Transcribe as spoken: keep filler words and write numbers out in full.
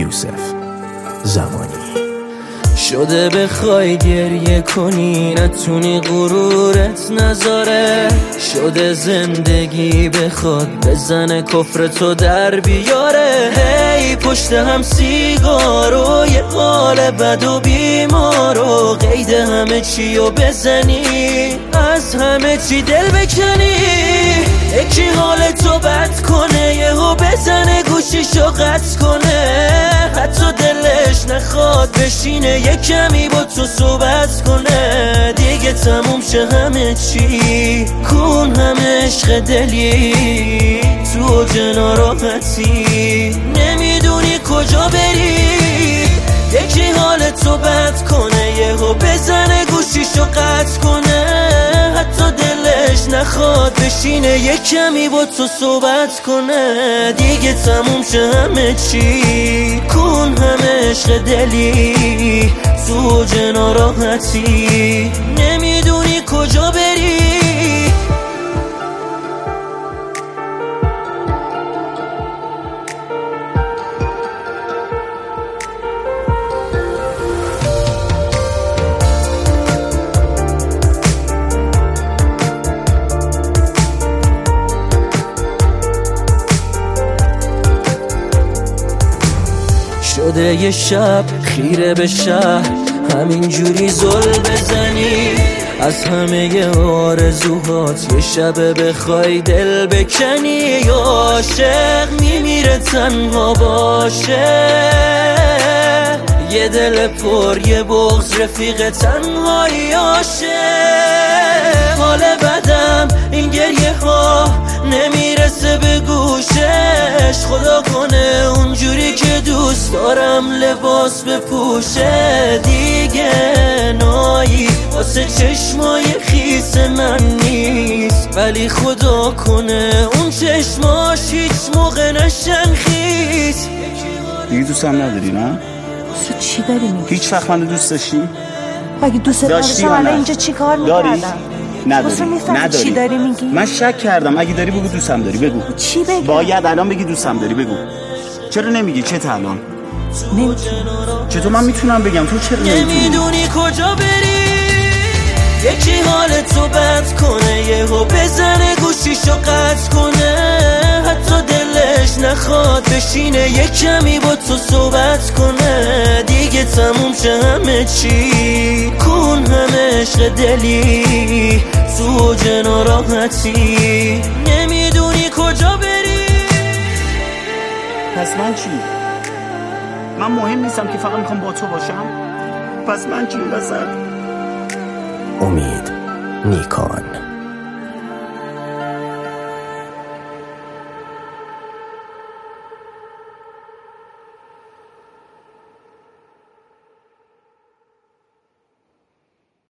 یوسف زمانی. شده بخوای گریه کنی نتونی غرورت نذاره، شده زندگی بخواد بزنه کفر تو در بیاره. هی پشت هم سیگارو یه حال بد و بیمارو، قید همه چی رو بزنی از همه چی دل بکنی. یکی حال تو بد کنه یهو بزنه گوشیشو قطع کنه، حتی دلش نخواد بشینه یه کمی با تو صحبت کنه. دیگه تموم شه همه چی، کن همه عشق دلی تو اوج ناراحتی، نمیدونی کجا بری. یکی حال تو بد کنه یهو بزنه گوشیشو قطع کنه، حتی دلش نخواد بشینه یه کمی با تو صحبت کنه. دیگه تموم شه همه چی، کن همه عشق دلی تو اوج ناراحتی، نمیدونی کجا بری. شده یه شب خیره به شهر همینجوری زل بزنی، از همه ی آرزوهات یه شب بخوای دل بکنی. یا عاشق میمیره تنها باشه، یه دل پر یه بغض رفیق تنهایی عاشق. حال بدم این گریه ها نمیرسه به گوشش، خدا کنه اونجوری که دوست دارم لباس بپوشه. دیگه نایی واسه چشمای خیس من نیست، ولی خدا کنه اون چشماش هیچ موقع نشن خیس. دیگه دوست هم نداری نه؟ تو چی داری میگی؟ هیچ وقت من دوست داشتی؟ اگه دوست داشتی الان اینجا چی کار میکردم؟ نداری؟ نداری؟ چی داری میگی؟ من شک کردم، اگه داری بگو دوستم داری، بگو. چی بگم؟ باید الان بگی دوستم داری، بگو. چرا نمیگی؟ چه تا الان؟ نمیتونم. چطور من میتونم بگم؟ تو چرا نمیتونی؟ نمیدونی کجا بری. یکی حال تو بد کنه یهو بزنه گوشیشو قطع کنه، حتی دلش نخواد بشینه یه کمی با تو صحبت کنه. دیگه تموم شه همه چی، کن همه عشق دلی تو اوج ناراحتی، نمیدونی کجا بری. پس من چی؟ من مهم نیستم که فقط میخوام با تو باشم؟ پس من چی این وسط؟ امید نیکان.